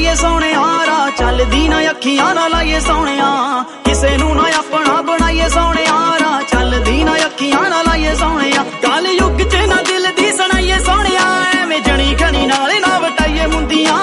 ਲਾਈਏ ਸੋਹਣਿਆ ਰਾਹ ਚੱਲਦੀ ਨਾ ਅੱਖੀਆਂ ਨਾ ਲਾਈਏ ਸੋਹਣਿਆ ਕਿਸੇ ਨੂੰ ਨਾ ਆਪਣਾ ਬਣਾਈਏ ਸੋਹਣਿਆ ਰਾਹ ਚੱਲਦੀ ਨਾ ਅੱਖੀਆਂ ਨਾ ਲਾਈਏ ਸੋਹਣਿਆ ਕਾਲ ਯੁੱਗ 'ਚ ਨਾ ਦਿਲ ਦੀ ਸੁਣਾਈਏ ਸੋਹਣਿਆ ਐਵੇਂ ਜਣੀ ਖਣੀ ਨਾਲੇ ਨਾ ਵਟਾਈਏ ਮੁੰਦੀਆਂ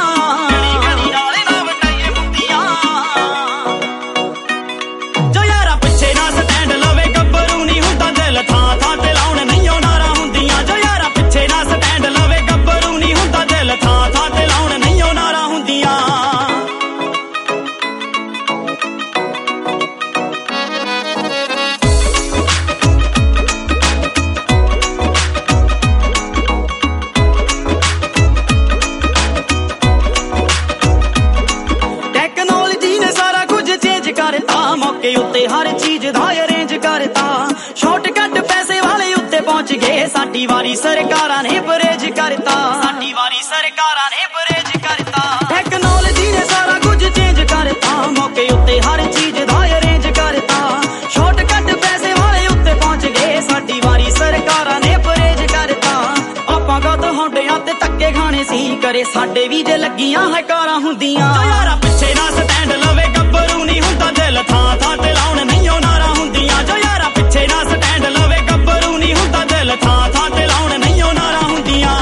ਉੱਤੇ ਹਰ ਚੀਜ਼ ਦਾ ਅਰੇਂਜ ਕਰਤਾ ਸ਼ਾਰਟਕਟ ਪੈਸੇ ਵਾਲੇ ਉੱਤੇ ਪਹੁੰਚ ਗਏ ਸਾਡੀ ਵਾਰੀ ਸਰਕਾਰਾਂ ਨੇ ਪਰਹੇਜ ਕਰਤਾ ਸਾਡੀ ਵਾਰੀ ਸਰਕਾਰਾਂ ਨੇ ਪਰਹੇਜ ਕਰਤਾ ਟੈਕਨੋਲੋਜੀ ਨੇ ਸਾਰਾ ਕੁਝ ਚੇਂਜ ਕਰਤਾ ਮੌਕੇ ਉੱਤੇ ਹਰ ਚੀਜ਼ ਦਾ ਅਰੇਂਜ ਕਰਤਾ ਸ਼ਾਰਟਕਟ ਪੈਸੇ ਵਾਲੇ ਉੱਤੇ ਪਹੁੰਚ ਗਏ ਸਾਡੀ ਵਾਰੀ ਸਰਕਾਰਾਂ ਨੇ ਪਰਹੇਜ ਕਰਤਾ ਆਪਾਂ ਕਦ ਹੌਂਡਿਆਂ ਤੇ ਧੱਕੇ ਖਾਣੇ ਸੀ ਕਰੇ ਸਾਡੇ ਵੀ ਜੇ ਲੱਗੀਆਂ ਹੈ ਕਾਰਾਂ ਹੁੰਦੀਆਂ ਯਾਰਾ ਪਿੱਛੇ ਨਾ ਸਟੈਂਡ ਲਵੇ ਗੱਭਰੂ ਨਹੀਂ ਹੁੰਦਾ ਦਿਲ ਥਾਂ ਥਾਂ ਤੇ ਲਾਉਣ ਨਹੀਂ ਉਹ ਨਾਰਾ ਹੁੰਦੀਆਂ ਜੋ ਯਾਰਾ ਪਿੱਛੇ ਨਾ ਸਟੈਂਡ ਲਵੇ ਗੱਭਰੂ ਨਹੀਂ ਹੁੰਦਾ ਦਿਲ ਥਾਂ ਥਾਂ ਤੇ ਲਾਉਣ ਨਹੀਂ ਉਹ ਨਾਰਾ ਹੁੰਦੀਆਂ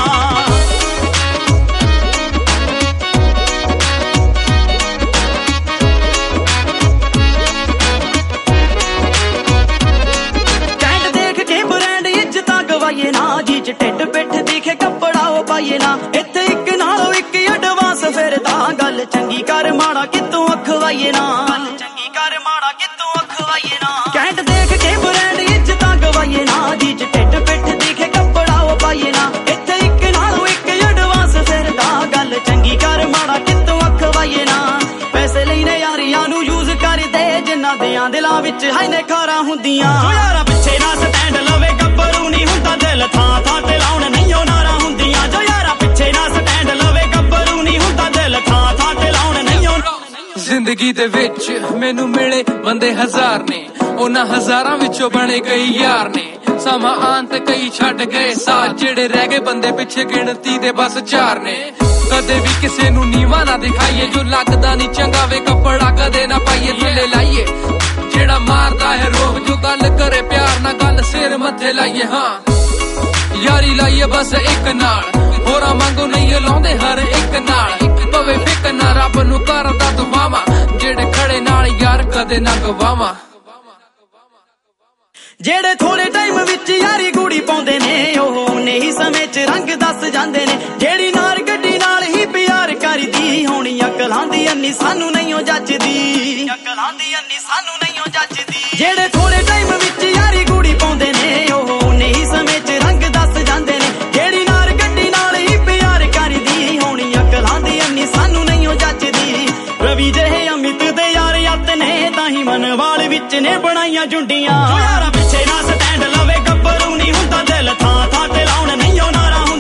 ਟੈਂਟ ਦੇਖ ਕੇ ਬ੍ਰਾਂਡ ਇੱਜ਼ਤਾਂ ਗਵਾਈਏ ਨਾ ਜੀ ਚ ਢਿੱਡ ਪਿੱਠ ਦਿਖੇ ਕੱਪੜਾ ਉਹ ਪਾਈਏ ਨਾ ਇੱਥੇ ਇੱਕ ਨਾਲੋਂ ਇੱਕ ਐਡਵਾਂਸ ਫਿਰਦਾ ਗੱਲ ਚੰਗੀ ਕਰ ਮਾੜਾ ਕਿਤੋਂ ਅਖਵਾਈਏ ਨਾ ਚੰਗੀ ਕਰ ਮਾੜਾ ਕਿਤੋਂ ਅਖਵਾਈਏ ਨਾ ਕੈਂਟ ਦੇਖ ਕੇ ਬ੍ਰਾਂਡ ਇੱਜ਼ਤਾਂ ਗਵਾਈਏ ਨਾ ਜੀ ਚ ਢਿੱਡ ਪਿੱਠ ਦਿਖੇ ਕੱਪੜਾ ਉਹ ਪਾਈਏ ਨਾ ਇੱਥੇ ਇੱਕ ਨਾਲੋਂ ਇੱਕ ਐਡਵਾਂਸ ਫਿਰਦਾ ਗੱਲ ਚੰਗੀ ਕਰ ਮਾੜਾ ਕਿਤੋਂ ਅਖਵਾਈਏ ਨਾ ਪੈਸੇ ਲੈਣੇ ਯਾਰੀਆਂ ਨੂੰ ਯੂਜ਼ ਕਰਦੇ ਜਿਨ੍ਹਾਂ ਦਿਆਂ ਦਿਲਾਂ ਵਿੱਚ ਹੈ ਨੇ ਖਾਰਾਂ ਹੁੰਦੀਆਂ ਯਾਰਾ ਪਿੱਛੇ ਨਾ ਸਟੈਂਡ ਲਵੇ ਗੱਭਰੂ ਨਹੀਂ ਹੁੰਦਾ ਦਿਲ ਥਾਂ ਥਾਂ ਤੇ ਲਾਉਣ ਨਹੀਂ ਉਹ ਨਾਰਾ ਹੁੰਦੀਆਂ ਜੋ ਯਾਰਾ ਪਿੱਛੇ ਨਾ ਸਟੈਂਡ ਲਵੇ ਗੱਭਰੂ ਨਹੀਂ ਹੁੰਦਾ ਦਿਲ ਥਾਂ ਥਾਂ ਤੇ ਲਾਉਣ ਨਹੀਂ ਉਹ ਜ਼ਿੰਦਗੀ ਦੇ ਵਿੱਚ ਮੈਨੂੰ ਮਿਲੇ ਬੰਦੇ ਹਜ਼ਾਰ ਨੇ ਉਹਨਾਂ ਹਜ਼ਾਰਾਂ ਵਿੱਚੋਂ ਬਣੇ ਕਈ ਯਾਰ ਨੇ ਸਮਾਂ ਆਉਣ ਤੇ ਕਈ ਛੱਡ ਗਏ ਸਾਥ ਜਿਹੜੇ ਰਹਿ ਗਏ ਬੰਦੇ ਪਿੱਛੇ ਗਿਣਤੀ ਦੇ ਬਸ 4 ਨੇ ਕਦੇ ਵੀ ਕਿਸੇ ਨੂੰ ਨੀਵਾਂ ਨਾ ਦਿਖਾਈਏ ਜੋ ਲੱਗਦਾ ਨਹੀਂ ਚੰਗਾ ਵੇ ਕੱਪੜਾ ਕਦੇ ਨਾ ਪਾਈਏ ਥੱਲੇ ਲਾਈਏ ਜਿਹੜਾ ਮਾਰਦਾ ਹੈ ਰੋਬ ਜੋ ਗੱਲ ਕਰੇ ਪਿਆਰ ਨਾਲ ਗੱਲ ਸਿਰ ਮੱਥੇ ਲਾਈਏ ਹਾਂ ਯਾਰੀ ਲਾਈਏ ਬਸ ਇੱਕ ਨਾਲ ਹੋਰਾਂ ਵਾਂਗੂ ਨਹੀਂ ਲਾਉਂਦੇ ਹਰ ਇੱਕ ਨਾਲ ਪਵੇ ਫਿੱਕ ਨਾ ਰੱਬ ਨੂੰ ਕਰਦਾ ਦੁਆਵਾਂ ਜਿਹੜੇ ਖੜੇ ਨਾਲ ਯਾਰ ਕਦੇ ਨਾ ਗਵਾਵਾਂ ਜਿਹੜੇ ਥੋੜੇ ਟਾਈਮ ਵਿੱਚ ਯਾਰੀ ਗੂੜੀ ਪਾਉਂਦੇ ਨੇ ਉਹ ਨਹੀਂ ਸਮੇਂ 'ਚ ਰੰਗ ਦੱਸ ਜਾਂਦੇ ਨੇ ਜਿਹੜੀ ਨਾਰ ਗੱਡੀ ਨਾਲ ਹੀ ਪਿਆਰ ਕਰਦੀ ਹੋਣੀ ਅਕਲਾਂ ਦੀ ਅੰਨੀ ਸਾਨੂੰ ਨਹੀਂ ਉਹ ਜੱਜਦੀ ਅਕਲਾਂ ਦੀ ਅੰਨੀ ਸਾਨੂੰ ਨਹੀਂ ਉਹ ਜੱਜਦੀ ਜਿਹੜੇ ਥੋੜੇ ਟਾਈਮ ਵਿੱਚ ਯਾਰੀ ਗੂੜੀ ਪਾਉਂਦੇ ਨੇ ਉਹ ਨਹੀਂ ਸਮੇਂ 'ਚ ਰੰਗ ਦੱਸ ਜਾਂਦੇ ਨੇ ਜਿਹੜੀ ਨਾਰ ਗੱਡੀ ਨਾਲ ਹੀ ਪਿਆਰ ਕਰਦੀ ਹੋਣੀ ਅਕਲਾਂ ਦੀ ਅੰਨੀ ਸਾਨੂੰ ਨਹੀਂ ਉਹ ਜੱਜਦੀ ਰਵੀ ਜਿਹੇ ਅਮਿਤ ਦੇ ਯਾਰ ਯੱਤ ਨੇ ਤਾਂ ਹੀ ਮਨਵਾਲ ਵਿੱਚ ਨੇ ਬਣਾਈਆਂ ਜੁੰਡੀਆਂ ਯਾਰਾ ਪਿੱਛੇ ਨਾ ਸਟੈਂਡ ਲਵੇ ਗੱਭਰੂ ਨਹੀਂ ਹੁੰਦਾ ਦਿਲ ਥਾਂ ਥਾਂ ਤੇ ਲਾਉਣ ਨਹੀਂ ਉਹ ਨਾਰਾ